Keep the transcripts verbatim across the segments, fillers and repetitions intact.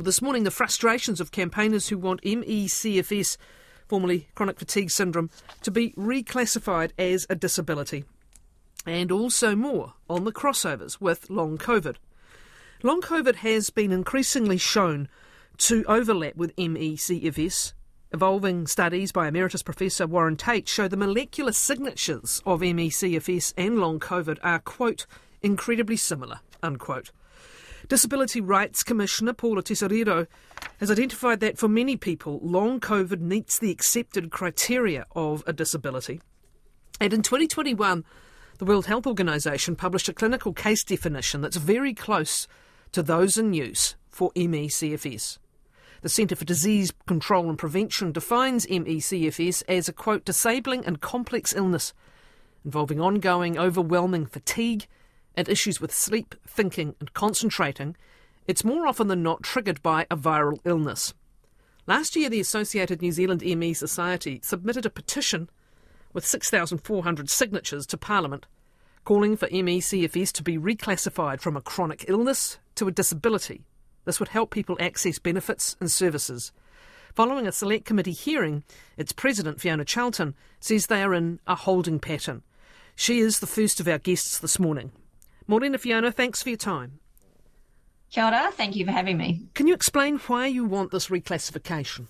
this morning the frustrations of campaigners who want M E C F S, formerly chronic fatigue syndrome, to be reclassified as a disability. And also more on the crossovers with long COVID. Long COVID has been increasingly shown to overlap with M E C F S. Evolving studies by Emeritus Professor Warren Tate show the molecular signatures of M E C F S and long COVID are, quote, incredibly similar, unquote. Disability Rights Commissioner Paula Tesorero has identified that for many people, long COVID meets the accepted criteria of a disability. And in twenty twenty-one, the World Health Organization published a clinical case definition that's very close to those in use for M E C F S. The Centre for Disease Control and Prevention defines M E C F S as a, quote, disabling and complex illness involving ongoing, overwhelming fatigue and issues with sleep, thinking and concentrating. It's more often than not triggered by a viral illness. Last year, the Associated New Zealand M E Society submitted a petition with six thousand four hundred signatures to Parliament calling for M E C F S to be reclassified from a chronic illness to a disability. This would help people access benefits and services. Following a select committee hearing, its president, Fiona Charlton, says they are in a holding pattern. She is the first of our guests this morning. Morena, Fiona, thanks for your time. Kia ora, thank you for having me. Can you explain why you want this reclassification?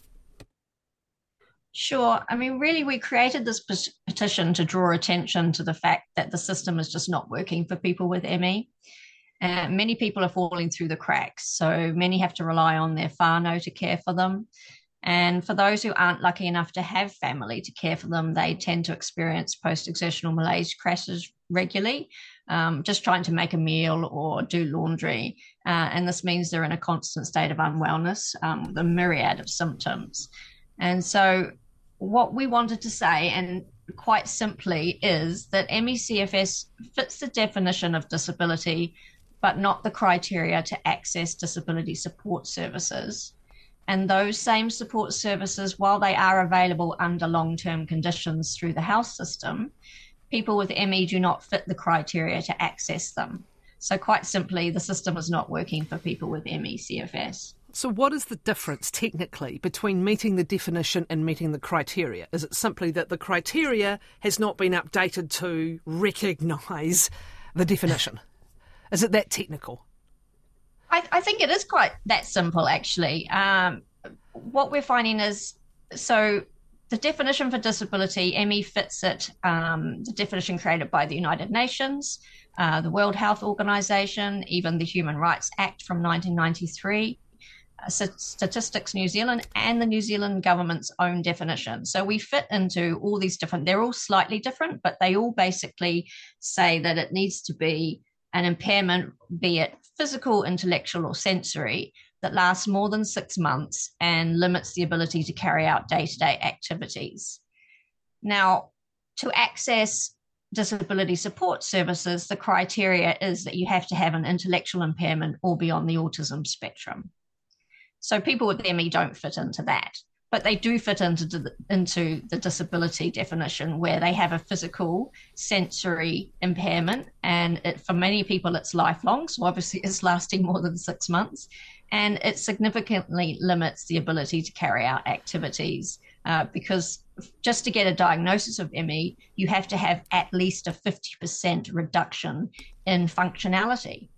Sure. I mean, really, we created this petition to draw attention to the fact that the system is just not working for people with M E. Uh, many people are falling through the cracks, so many have to rely on their whānau to care for them. And for those who aren't lucky enough to have family to care for them, they tend to experience post-exertional malaise crashes regularly, um, just trying to make a meal or do laundry. Uh, and this means they're in a constant state of unwellness, um, with a myriad of symptoms. And so what we wanted to say, and quite simply, is that M E C F S fits the definition of disability, but not the criteria to access disability support services. And those same support services, while they are available under long-term conditions through the health system, people with M E do not fit the criteria to access them. So quite simply, the system is not working for people with M E C F S. So what is the difference technically between meeting the definition and meeting the criteria? Is it simply that the criteria has not been updated to recognise the definition? Is it that technical? I, I think it is quite that simple, actually. Um, what we're finding is, so the definition for disability, M E fits it, um, the definition created by the United Nations, uh, the World Health Organization, even the Human Rights Act from nineteen ninety-three, uh, Statistics New Zealand, and the New Zealand government's own definition. So we fit into all these different, they're all slightly different, but they all basically say that it needs to be an impairment, be it physical, intellectual, or sensory, that lasts more than six months and limits the ability to carry out day-to-day activities. Now, to access disability support services, the criteria is that you have to have an intellectual impairment or be on the autism spectrum. So people with M E don't fit into that, but they do fit into the, into the disability definition, where they have a physical sensory impairment, and it, for many people it's lifelong, so obviously it's lasting more than six months, and it significantly limits the ability to carry out activities, uh, because just to get a diagnosis of M E, you have to have at least a fifty percent reduction in functionality.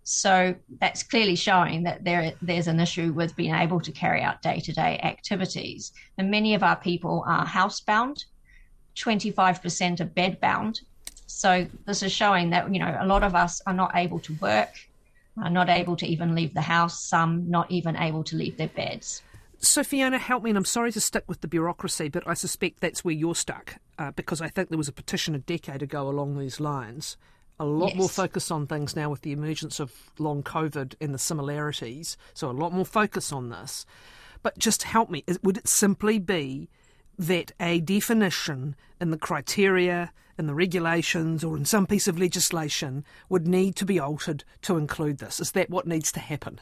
So that's clearly showing that there, there's an issue with being able to carry out day-to-day activities. And many of our people are housebound, twenty-five percent are bedbound. So this is showing that, you know, a lot of us are not able to work, are not able to even leave the house, some not even able to leave their beds. So Fiona, help me, and I'm sorry to stick with the bureaucracy, but I suspect that's where you're stuck, uh, because I think there was a petition a decade ago along these lines. A lot yes. more focus on things now with the emergence of long COVID and the similarities, so a lot more focus on this. But just help me, would it simply be that a definition in the criteria, in the regulations, or in some piece of legislation would need to be altered to include this? Is that what needs to happen?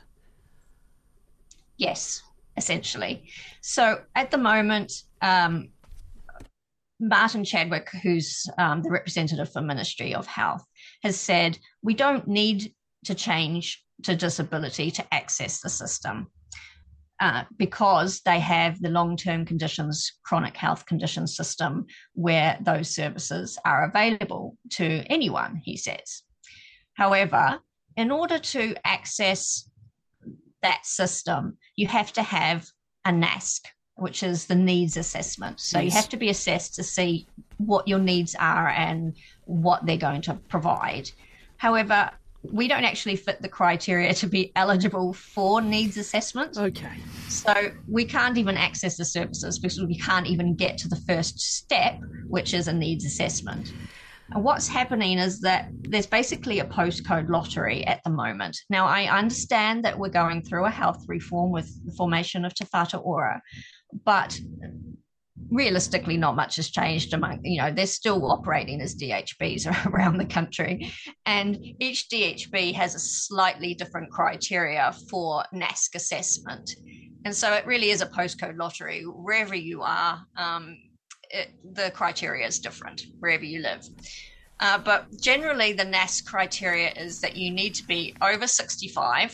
Yes, essentially. So at the moment, um, Martin Chadwick, who's um, the representative for Ministry of Health, has said we don't need to change to disability to access the system. uh, because they have the long-term conditions, chronic health conditions system where those services are available to anyone, he says. However, in order to access that system, you have to have a N A S C, which is the needs assessment. So yes. You have to be assessed to see what your needs are and what they're going to provide. However, we don't actually fit the criteria to be eligible for needs assessment. Okay. So we can't even access the services because we can't even get to the first step, which is a needs assessment. And what's happening is that there's basically a postcode lottery at the moment. Now, I understand that we're going through a health reform with the formation of Te Whatu Ora, but realistically not much has changed among, you know, they're still operating as D H Bs around the country, and each D H B has a slightly different criteria for N A S C assessment. And so it really is a postcode lottery. Wherever you are, um, it, the criteria is different wherever you live. Uh, but generally the N A S C criteria is that you need to be over sixty-five,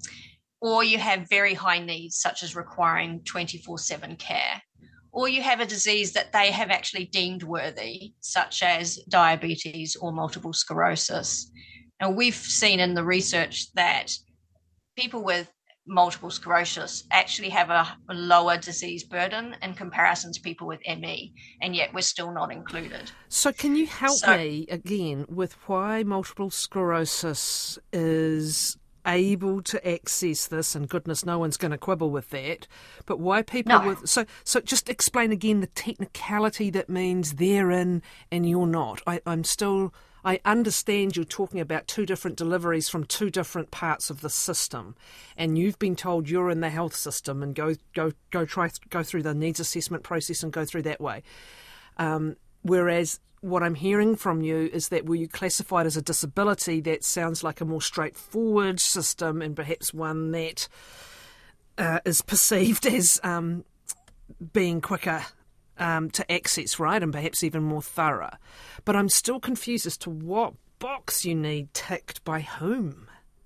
or you have very high needs such as requiring twenty-four seven care, or you have a disease that they have actually deemed worthy, such as diabetes or multiple sclerosis. And we've seen in the research that people with multiple sclerosis actually have a, a lower disease burden in comparison to people with M E, and yet we're still not included. So can you help so, me again with why multiple sclerosis is able to access this, and goodness, no one's going to quibble with that, but why people no. with so so just explain again the technicality that means they're in and you're not. I, I'm still I understand you're talking about two different deliveries from two different parts of the system, and you've been told you're in the health system and go go go try go through the needs assessment process and go through that way, um, whereas what I'm hearing from you is that were you classified as a disability, that sounds like a more straightforward system and perhaps one that uh, is perceived as um, being quicker um, to access, right, and perhaps even more thorough. But I'm still confused as to what box you need ticked by whom.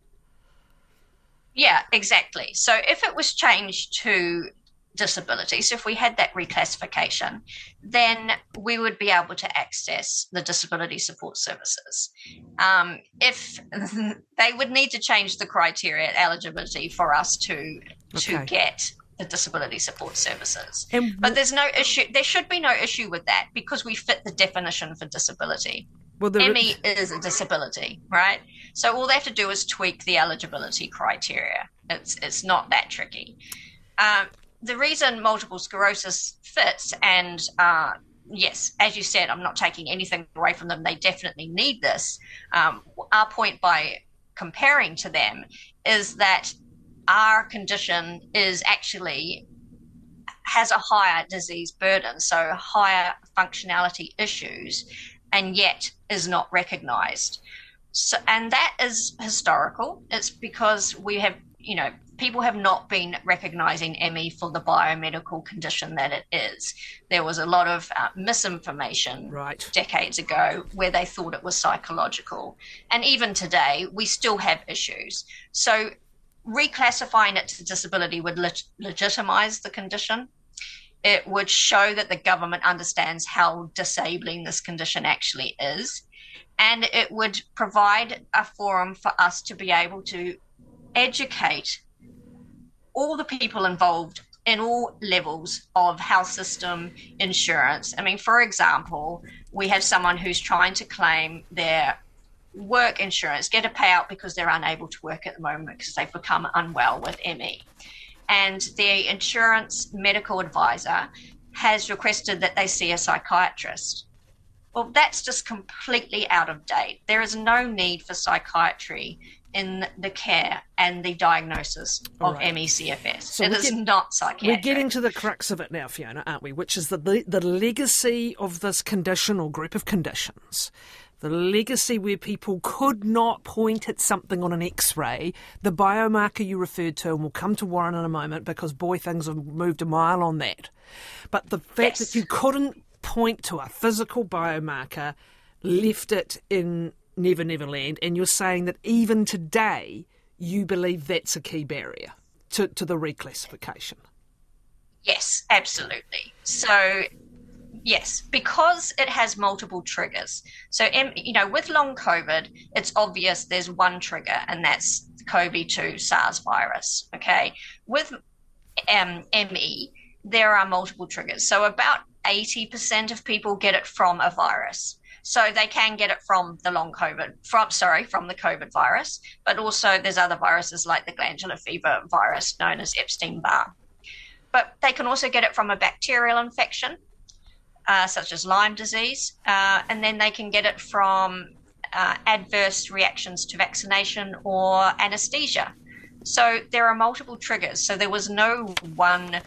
Yeah, exactly. So if it was changed to disability, so if we had that reclassification, then we would be able to access the disability support services. Um, if they would need to change the criteria eligibility for us to to okay. get the disability support services. And w- but there's no issue. There should be no issue with that because we fit the definition for disability. Well, the M E is a disability, right? So all they have to do is tweak the eligibility criteria. It's it's not that tricky. Um, The reason multiple sclerosis fits, and uh, yes, as you said, I'm not taking anything away from them. They definitely need this. Um, our point by comparing to them is that our condition is actually has a higher disease burden, so higher functionality issues, and yet is not recognised. So, and that is historical. It's because we have, you know, people have not been recognising M E for the biomedical condition that it is. There was a lot of uh, misinformation right. decades ago where they thought it was psychological. And even today, we still have issues. So reclassifying it to disability would leg- legitimise the condition. It would show that the government understands how disabling this condition actually is. And it would provide a forum for us to be able to educate all the people involved in all levels of health system insurance. I mean, for example, we have someone who's trying to claim their work insurance, get a payout because they're unable to work at the moment because they've become unwell with M E. And the insurance medical advisor has requested that they see a psychiatrist. Well, that's just completely out of date. There is no need for psychiatry in the care and the diagnosis of right. M E C F S. So it is get, not psychiatric. We're getting to the crux of it now, Fiona, aren't we? Which is the, the the legacy of this condition or group of conditions. The legacy where people could not point at something on an X-ray, the biomarker you referred to, and we'll come to Warren in a moment because, boy, things have moved a mile on that. But the fact yes. that you couldn't point to a physical biomarker left it in Never Never Land, and you're saying that even today you believe that's a key barrier. to, to the reclassification. Yes, absolutely. So, yes, because it has multiple triggers. So, you know, with long COVID, it's obvious there's one trigger, and that's C O V two SARS virus, okay? With um, M E, there are multiple triggers. So about eighty percent of people get it from a virus. So they can get it from the long COVID, from, sorry, from the COVID virus, but also there's other viruses like the glandular fever virus known as Epstein-Barr. But they can also get it from a bacterial infection, uh, such as Lyme disease, uh, and then they can get it from uh, adverse reactions to vaccination or anesthesia. So there are multiple triggers. So there was no one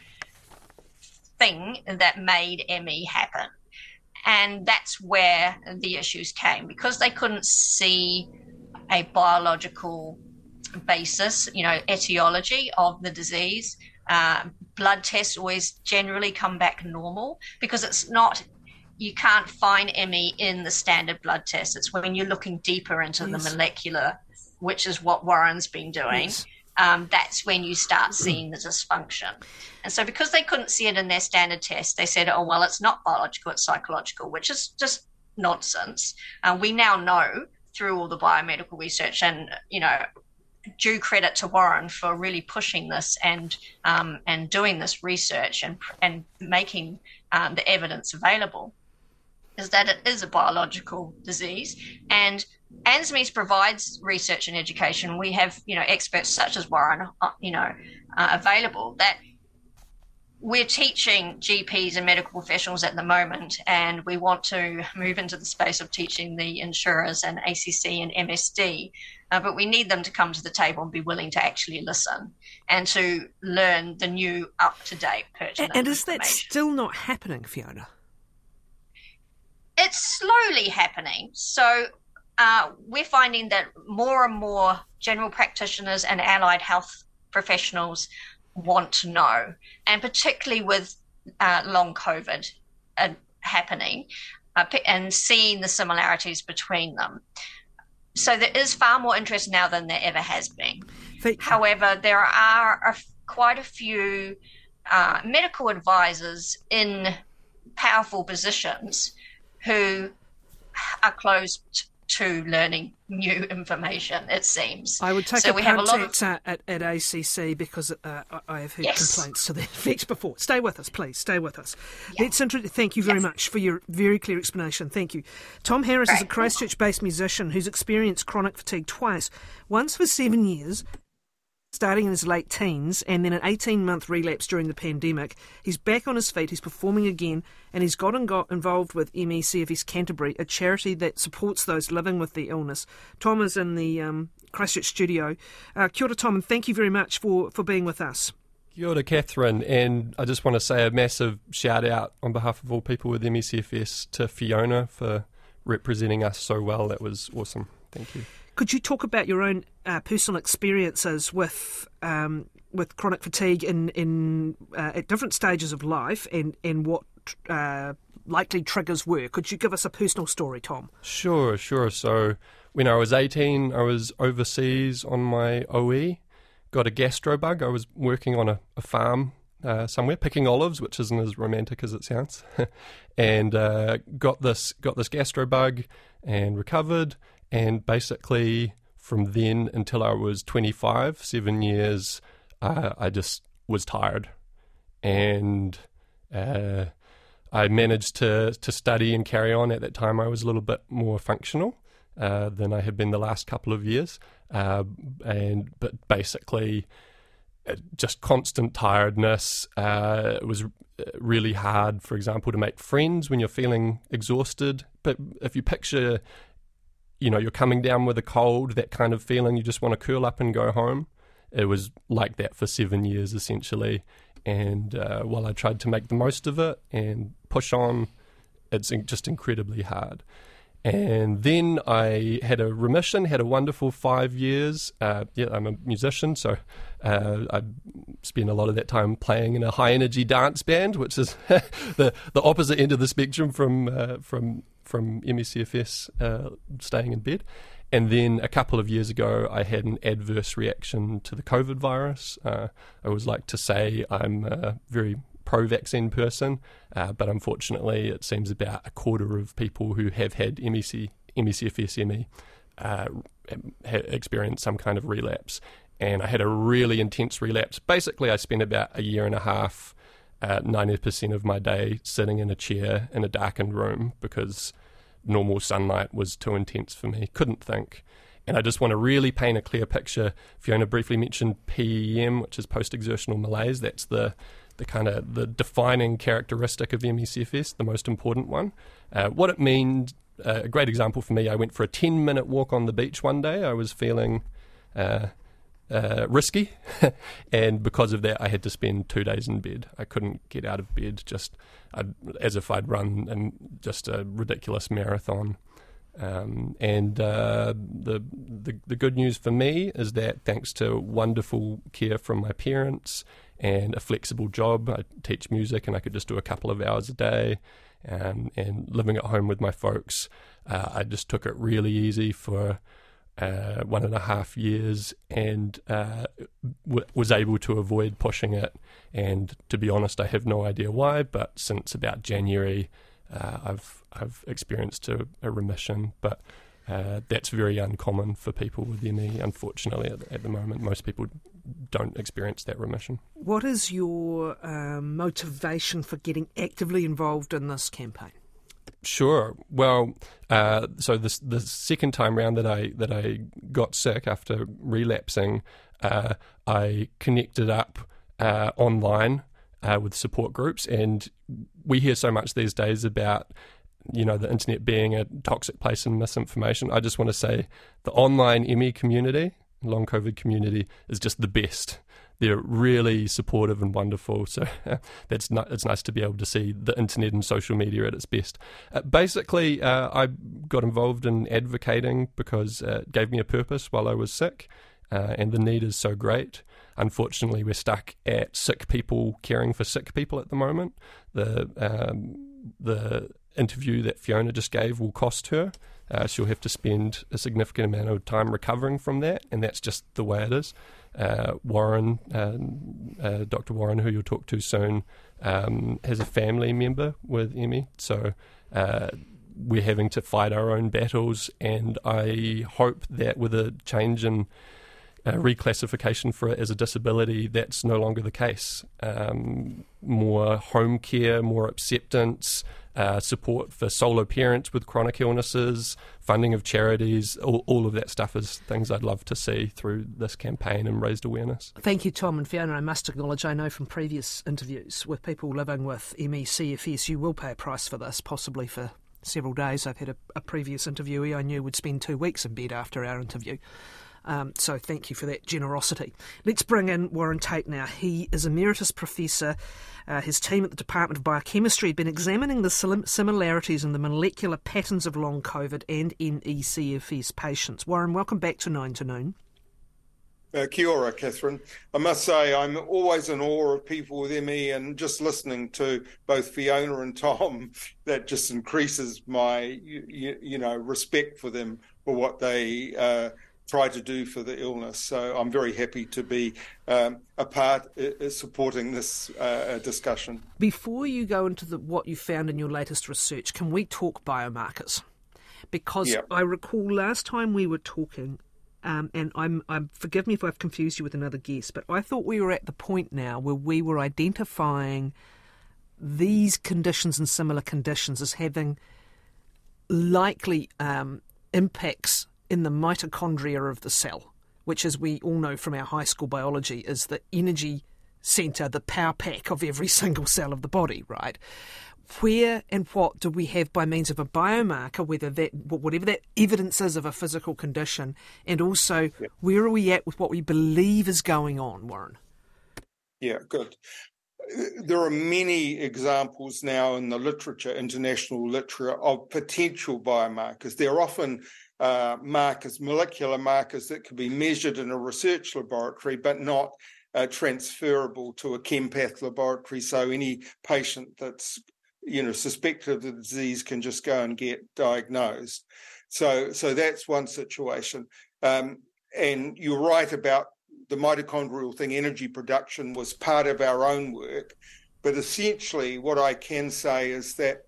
thing that made M E happen. And that's where the issues came, because they couldn't see a biological basis, you know, etiology of the disease. Uh, blood tests always generally come back normal, because it's not, you can't find M E in the standard blood test. It's when you're looking deeper into yes. the molecular, which is what Warren's been doing. Yes. Um, that's when you start seeing the dysfunction. And so because they couldn't see it in their standard test, they said, oh, well, it's not biological, it's psychological, which is just nonsense. Uh, we now know through all the biomedical research, and, you know, due credit to Warren for really pushing this and um, and doing this research and, and making um, the evidence available, is that it is a biological disease. And ANZSMEs provides research and education. We have, you know, experts such as Warren, uh, you know, uh, available, that we're teaching G Ps and medical professionals at the moment, and we want to move into the space of teaching the insurers and A C C and M S D, uh, but we need them to come to the table and be willing to actually listen and to learn the new, up-to-date, pertinent And is that still not happening, Fiona? It's slowly happening. So uh, we're finding that more and more general practitioners and allied health professionals want to know, and particularly with uh, long COVID uh, happening uh, and seeing the similarities between them. So there is far more interest now than there ever has been. But, However, there are a, quite a few uh, medical advisors in powerful positions who are closed to learning new information, it seems. I would take so a we punt have a lot of... at, at, at A C C, because uh, I have heard yes. complaints to that effect before. Stay with us, please. Stay with us. Yeah. Let's inter- Thank you very yes. much for your very clear explanation. Thank you. Tom Harris Great. is a Christchurch-based musician who's experienced chronic fatigue twice, once for seven years, starting in his late teens, and then an eighteen-month relapse during the pandemic. He's back on his feet, he's performing again, and he's got, and got involved with M E C F S Canterbury, a charity that supports those living with the illness. Tom is in the um, Christchurch studio. Uh, kia ora, Tom, and thank you very much for, for being with us. Kia ora, Catherine, and I just want to say a massive shout-out on behalf of all people with M E C F S to Fiona for representing us so well. That was awesome. Thank you. Could you talk about your own uh, personal experiences with um, with chronic fatigue in in uh, at different stages of life, and and what uh, likely triggers were? Could you give us a personal story, Tom? Sure, sure. So when I was eighteen, I was overseas on my O E, got a gastro bug. I was working on a, a farm uh, somewhere, picking olives, which isn't as romantic as it sounds, and uh, got this got this gastro bug and recovered. And basically, from then until I was twenty-five, seven years, uh, I just was tired. And uh, I managed to, to study and carry on. At that time, I was a little bit more functional uh, than I had been the last couple of years. Uh, and But basically, just constant tiredness. Uh, it was really hard, for example, to make friends when you're feeling exhausted. But if you picture... you know, you're coming down with a cold, that kind of feeling, you just want to curl up and go home. It was like that for seven years, essentially. And uh, while I tried to make the most of it and push on, it's just incredibly hard. And then I had a remission, had a wonderful five years. Uh, yeah, I'm a musician, so uh, I spent a lot of that time playing in a high-energy dance band, which is the the opposite end of the spectrum from uh, from from M E C F S, uh, staying in bed. And then a couple of years ago, I had an adverse reaction to the COVID virus. Uh, I always like to say I'm a very pro-vaccine person, uh, but unfortunately it seems about a quarter of people who have had M E C, M E C F S M E uh, ha- experienced some kind of relapse. And I had a really intense relapse. Basically, I spent about a year and a half, uh, ninety percent of my day sitting in a chair in a darkened room because normal sunlight was too intense for me. Couldn't think. And I just want to really paint a clear picture. Fiona briefly mentioned P E M, which is post-exertional malaise. That's the the kind of the defining characteristic of M E C F S, the most important one. Uh, what it means, uh, a great example for me, I went for a ten-minute walk on the beach one day. I was feeling uh, uh, risky, and because of that, I had to spend two days in bed. I couldn't get out of bed, just I'd, as if I'd run in just a ridiculous marathon. Um, and uh, the, the the good news for me is that thanks to wonderful care from my parents and a flexible job, I teach music and I could just do a couple of hours a day, um, and living at home with my folks, uh, I just took it really easy for uh, one and a half years and uh, w- was able to avoid pushing it. And to be honest, I have no idea why, but since about January, Uh, I've I've experienced a, a remission, but uh, that's very uncommon for people with M E. Unfortunately, at, at the moment, most people don't experience that remission. What is your um, motivation for getting actively involved in this campaign? Sure. Well, uh, so this the second time round that I that I got sick after relapsing, uh, I connected up uh, online Uh, with support groups, and we hear so much these days about, you know, the internet being a toxic place and misinformation. I just want to say the online M E community, long COVID community, is just the best. They're really supportive and wonderful, so that's not, it's nice to be able to see the internet and social media at its best. Uh, basically, uh, I got involved in advocating because uh, it gave me a purpose while I was sick, uh, and the need is so great. Unfortunately, we're stuck at sick people caring for sick people at the moment. The um, the interview that Fiona just gave will cost her. Uh, she'll have to spend a significant amount of time recovering from that, and that's just the way it is. Uh, Warren, uh, uh, Doctor Warren, who you'll talk to soon, um, has a family member with M E, so uh, we're having to fight our own battles, and I hope that with a change in Uh, reclassification for it as a disability, that's no longer the case. Um, more home care, more acceptance, uh, support for solo parents with chronic illnesses, funding of charities, all, all of that stuff is things I'd love to see through this campaign and raised awareness. Thank you, Tom and Fiona. I must acknowledge, I know from previous interviews with people living with M E C F S, you will pay a price for this, possibly for several days. I've had a, a previous interviewee I knew would spend two weeks in bed after our interview. Um, so thank you for that generosity. Let's bring in Warren Tate now. He is Emeritus Professor. Uh, his team at the Department of Biochemistry had been examining the sim- similarities in the molecular patterns of long COVID and M E C F S patients. Warren, welcome back to Nine to Noon. Uh, kia ora, Catherine. I must say I'm always in awe of people with M E, and just listening to both Fiona and Tom, that just increases my, you, you know, respect for them for what they uh, try to do for the illness. So I'm very happy to be um, a part uh, supporting this uh, discussion. Before you go into the, what you found in your latest research, can we talk biomarkers? Because yep. I recall last time we were talking, um, and I'm, I'm forgive me if I've confused you with another guest, but I thought we were at the point now where we were identifying these conditions and similar conditions as having likely um, impacts in the mitochondria of the cell, which, as we all know from our high school biology, is the energy centre, the power pack of every single cell of the body, right? Where and what do we have by means of a biomarker, whether that, whatever that evidence is of a physical condition, and also yeah. where are we at with what we believe is going on, Warren? Yeah, good. There are many examples now in the literature, international literature, of potential biomarkers. They're often uh, markers, molecular markers that can be measured in a research laboratory, but not uh, transferable to a ChemPath laboratory. So any patient that's, you know, suspected of the disease can just go and get diagnosed. So, so that's one situation. Um, and you're right about the mitochondrial thing. Energy production was part of our own work. But essentially what I can say is that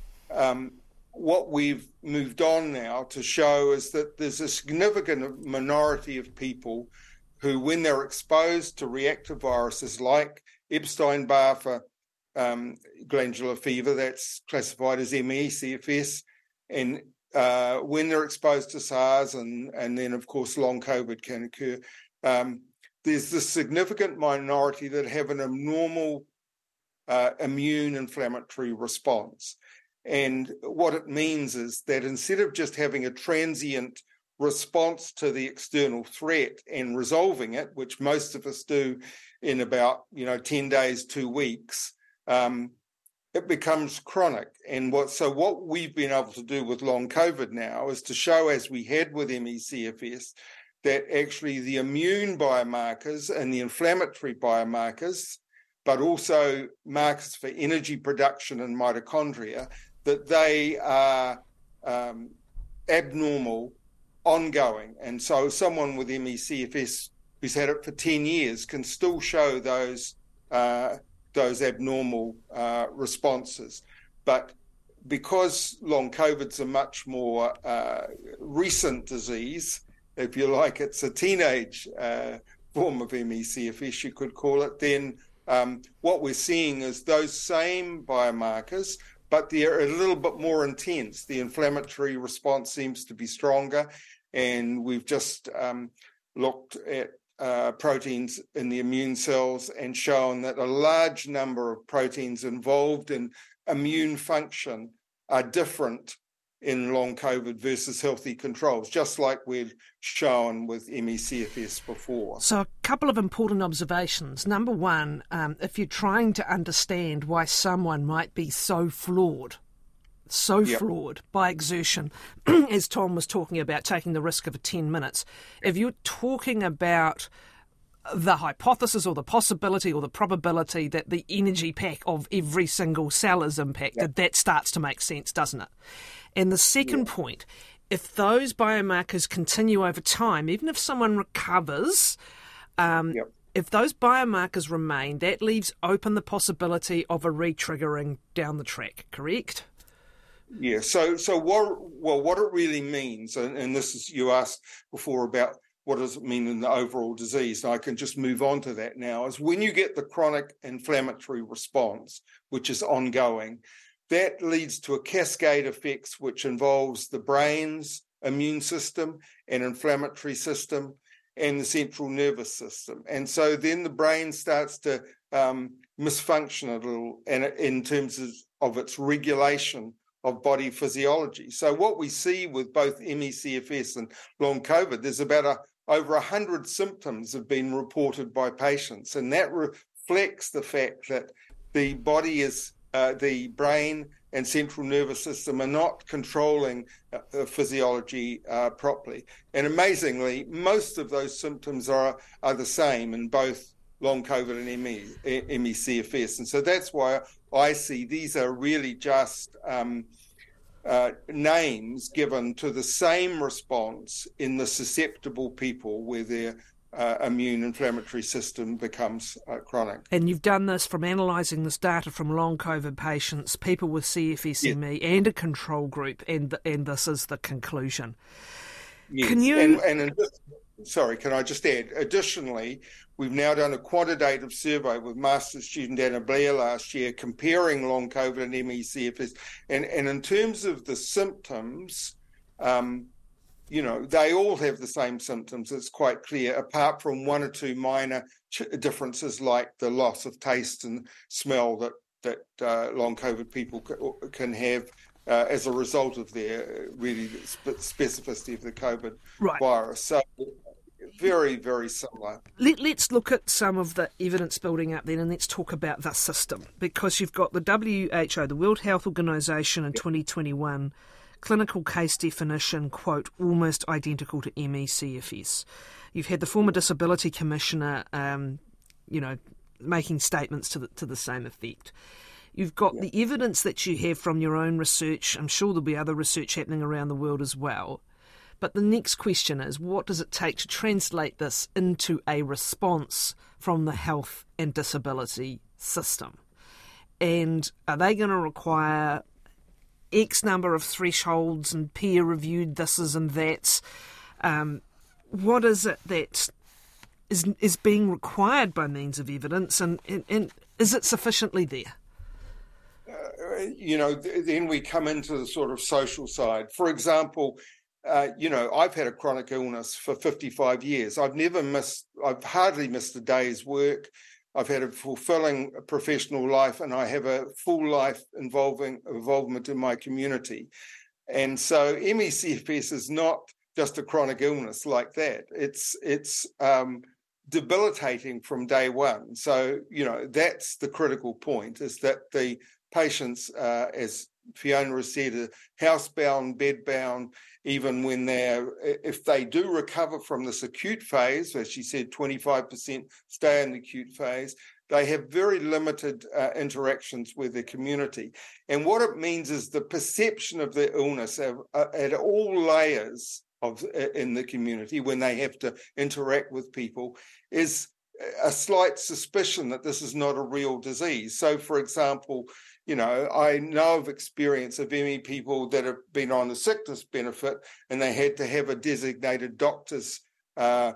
um, what we've moved on now to show is that there's a significant minority of people who, when they're exposed to reactive viruses like Epstein-Barr for um, glandular fever, that's classified as M E C F S, and uh, when they're exposed to SARS, and, and then, of course, long COVID can occur, um, there's this significant minority that have an abnormal uh, immune inflammatory response. And what it means is that instead of just having a transient response to the external threat and resolving it, which most of us do in about, you know, ten days, two weeks, um, it becomes chronic. And what so what we've been able to do with long COVID now is to show, as we had with M E C F S, that actually the immune biomarkers and the inflammatory biomarkers, but also markers for energy production and mitochondria, that they are um, abnormal, ongoing. And so someone with M E C F S who's had it for ten years can still show those uh, those abnormal uh, responses. But because long COVID's a much more uh, recent disease, if you like, it's a teenage uh, form of M E C F S, you could call it, then um, what we're seeing is those same biomarkers, but they're a little bit more intense. The inflammatory response seems to be stronger, and we've just um, looked at uh, proteins in the immune cells and shown that a large number of proteins involved in immune function are different in long COVID versus healthy controls, just like we've shown with M E C F S before. So a couple of important observations. Number one, um, if you're trying to understand why someone might be so flawed, so yep. flawed by exertion, as Tom was talking about, taking the risk of ten minutes, if you're talking about the hypothesis or the possibility or the probability that the energy pack of every single cell is impacted, yep. that starts to make sense, doesn't it? And the second yeah. point, if those biomarkers continue over time, even if someone recovers, um, yep. if those biomarkers remain, that leaves open the possibility of a re-triggering down the track, correct? Yeah, so so what, well, what it really means, and, and this is, you asked before about what does it mean in the overall disease, and I can just move on to that now, is when you get the chronic inflammatory response, which is ongoing, that leads to a cascade effects which involves the brain's immune system and inflammatory system and the central nervous system. And so then the brain starts to um, misfunction a little and in terms of, of its regulation of body physiology. So what we see with both M E C F S and long COVID, there's about a, over one hundred symptoms have been reported by patients, and that reflects the fact that the body is Uh, the brain and central nervous system are not controlling uh, physiology uh, properly. And amazingly, most of those symptoms are are the same in both long COVID and M E C F S. And so that's why I see these are really just um, uh, names given to the same response in the susceptible people where they're Uh, immune inflammatory system becomes uh, chronic. And you've done this from analysing this data from long COVID patients, people with C F S M E, yes. and a control group, and and this is the conclusion. Yes. Can you? And, and in, sorry, can I just add? Additionally, we've now done a quantitative survey with master's student Anna Blair last year, comparing long COVID and M E C F S, and and in terms of the symptoms. Um, You know, they all have the same symptoms, it's quite clear, apart from one or two minor ch- differences like the loss of taste and smell that, that uh, long COVID people c- can have uh, as a result of their really sp- specificity of the COVID right. virus. So very, very similar. Let, let's look at some of the evidence building up then, and let's talk about the system, because you've got the W H O, the World Health Organization in yep. twenty twenty-one, clinical case definition, quote, almost identical to M E C F S. You've had the former Disability Commissioner, um, you know, making statements to the, to the same effect. You've got Yeah. the evidence that you have from your own research. I'm sure there'll be other research happening around the world as well. But the next question is, what does it take to translate this into a response from the health and disability system? And are they going to require X number of thresholds and peer-reviewed thises and that's? Um, what is it that is is being required by means of evidence, and, and, and is it sufficiently there? Uh, you know, th- then we come into the sort of social side. For example, uh, you know, I've had a chronic illness for fifty-five years. I've never missed, I've hardly missed a day's work. I've had a fulfilling professional life, and I have a full life involving involvement in my community. And so M E C F S is not just a chronic illness like that. It's it's um, debilitating from day one. So, you know, that's the critical point, is that the patients, uh, as Fiona has said, are housebound, bedbound, even when they're, if they do recover from this acute phase, as she said, twenty-five percent stay in the acute phase, they have very limited uh, interactions with the community. And what it means is the perception of the illness at, at all layers of in the community, when they have to interact with people, is a slight suspicion that this is not a real disease. So, for example, you know, I know of experience of M E people that have been on the sickness benefit and they had to have a designated doctor's uh,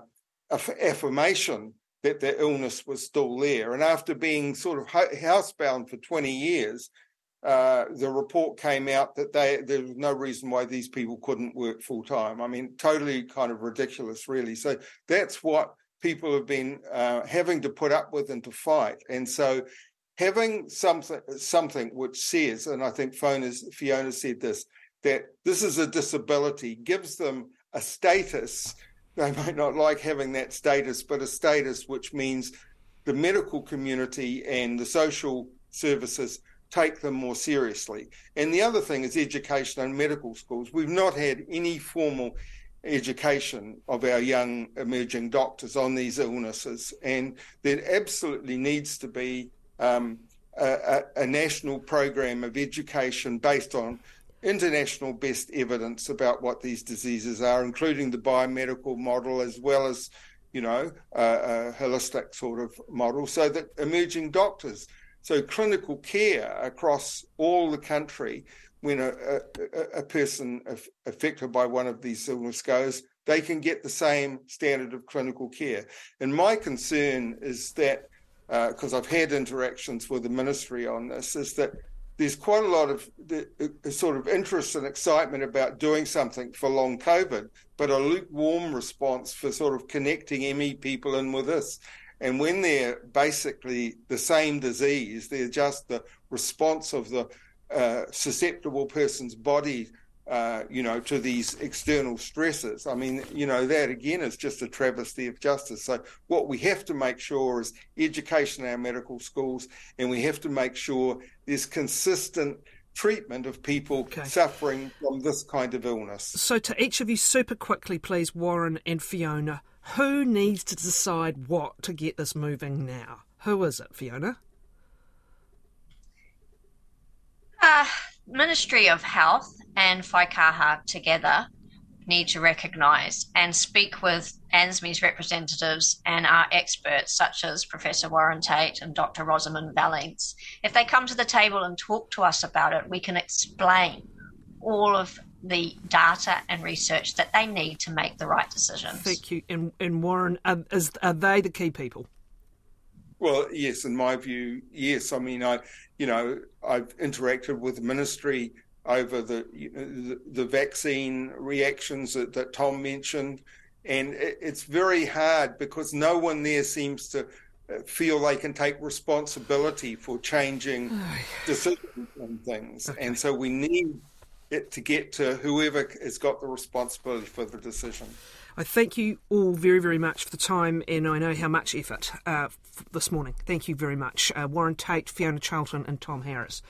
affirmation that their illness was still there. And after being sort of housebound for twenty years, uh, the report came out that they there was no reason why these people couldn't work full time. I mean, totally kind of ridiculous, really. So that's what people have been uh, having to put up with and to fight. And so having something something which says, and I think Fiona's, Fiona said this, that this is a disability, gives them a status. They might not like having that status, but a status which means the medical community and the social services take them more seriously. And the other thing is education and medical schools. We've not had any formal education of our young emerging doctors on these illnesses, and there absolutely needs to be um, a, a, a national program of education based on international best evidence about what these diseases are, including the biomedical model, as well as, you know, a, a holistic sort of model, so that emerging doctors, so clinical care across all the country, when a, a, a person affected by one of these illnesses goes, they can get the same standard of clinical care. And my concern is that, because uh, I've had interactions with the ministry on this, is that there's quite a lot of the, uh, sort of interest and excitement about doing something for long COVID, but a lukewarm response for sort of connecting M E people in with this. And when they're basically the same disease, they're just the response of the uh, susceptible person's body, uh, you know, to these external stresses. I mean, you know, that again is just a travesty of justice. So what we have to make sure is education in our medical schools, and we have to make sure there's consistent treatment of people okay. suffering from this kind of illness. So to each of you, super quickly, please, Warren and Fiona, who needs to decide what to get this moving now? Who is it, Fiona? Uh, Ministry of Health and Whaikaha together need to recognise and speak with A N Z M E's representatives and our experts, such as Professor Warren Tate and Doctor Rosamund Bellings. If they come to the table and talk to us about it, we can explain all of the data and research that they need to make the right decisions. Thank you. And, and Warren, are, is, are they the key people? Well, yes, in my view, yes. I mean, I, you know, I've interacted with the ministry over the you know, the, the vaccine reactions that, that Tom mentioned, and it, it's very hard because no one there seems to feel they can take responsibility for changing decisions and things. Okay. And so we need it to get to whoever has got the responsibility for the decision. I thank you all very, very much for the time, and I know how much effort uh, this morning. Thank you very much. Uh, Warren Tate, Fiona Charlton and Tom Harris.